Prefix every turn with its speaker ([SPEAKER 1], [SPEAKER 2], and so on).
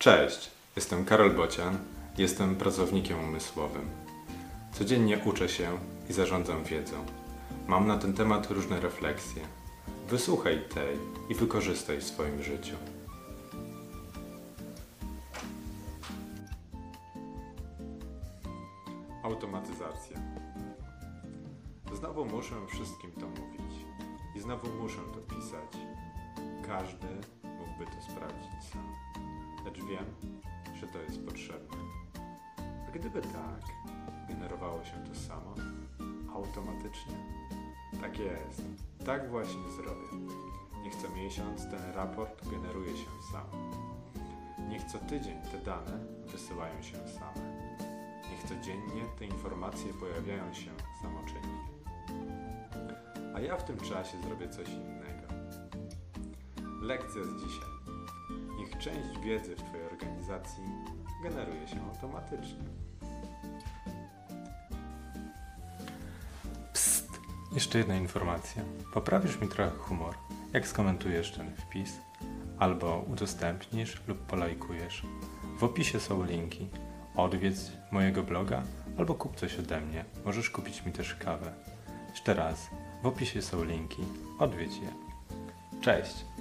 [SPEAKER 1] Cześć, jestem Karol Bocian, jestem pracownikiem umysłowym. Codziennie uczę się i zarządzam wiedzą. Mam na ten temat różne refleksje. Wysłuchaj tej i wykorzystaj w swoim życiu. Automatyzacja. Znowu muszę wszystkim to mówić i znowu muszę to pisać. Każdy mógłby to sprawdzić sam, lecz wiem, że to jest potrzebne. A gdyby tak, generowało się to samo, automatycznie? Tak jest, tak właśnie zrobię. Niech co miesiąc ten raport generuje się sam. Niech co tydzień te dane wysyłają się same. Niech codziennie te informacje pojawiają się samoczynnie. A ja w tym czasie zrobię coś innego. Lekcja z dzisiaj. Niech część wiedzy w Twojej organizacji generuje się automatycznie. Psst! Jeszcze jedna informacja. Poprawisz mi trochę humor, jak skomentujesz ten wpis, albo udostępnisz lub polajkujesz. W opisie są linki. Odwiedź mojego bloga albo kup coś ode mnie. Możesz kupić mi też kawę. Jeszcze raz, w opisie są linki. Odwiedź je. Cześć!